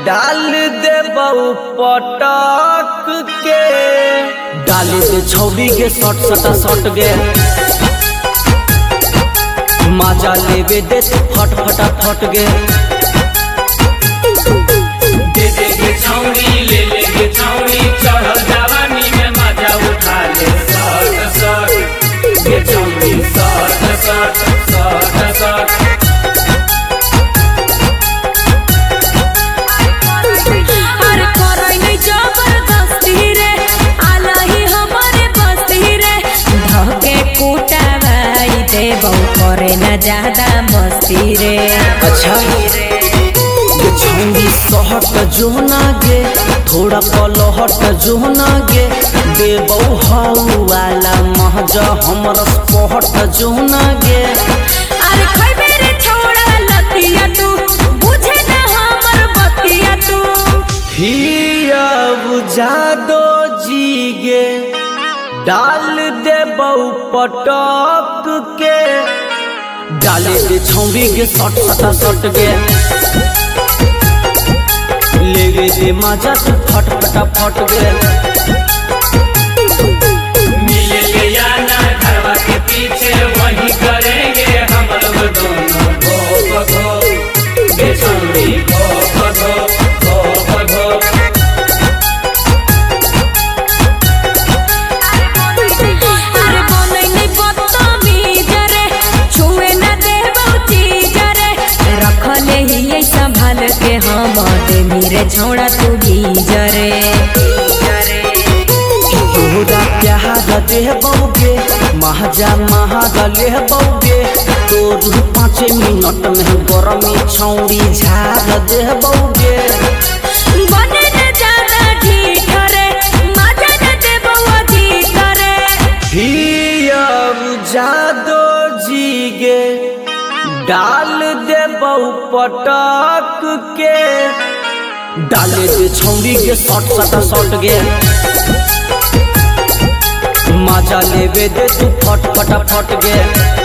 डाल दे बहु पटक के डाल दे छौरी के शॉट सटा शॉट गे मजा लेवे दे फट फटा फट गे दे दे के छौरी ले ले के छौरी चढ़ल जवानी में मजा उठा ले सट सट के छौरी सट सट सट सट करे न ज्यादा मस्ती रे। अच्छा ये छौरी सहट जोना गे थोड़ा कलहट जोना गे दे बहु हाउ वाला महजा हमर स्पहट जोना गे अरे खइबे रे छोड़ा लतिया तू बुझे ना हमर बतिया तू हिया बुझा दो जी गे डाल दे बहु पटक के डाले दे छौरी के शॉट सटा शॉट गे लेवे दे मजा तू फट फटा फट गे मिले ले जाना घरवा के पीछे वही करेंगे हम लोग दोनों गो गो के छौरी गो गो गो गो अरे बोले नहीं बदतमीज रे छुए न देबो चीज रे रखले ही संभाल के हम दे मेरे छोड़ा तू गीजरे तोरा प्यार दे बौगे महाजा महाजा ले बौगे तोर 5 मिनट में गरमी छौरी झाड़ दे बौगे बने न ज्यादा ठीक रे मजा न देबो अजीत रे हिया जादो जी गे डाल दे बहु पटक के डाले दे छौरी के शॉट सटा शॉट गे मजा लेवे दे तू फट फटा फट गे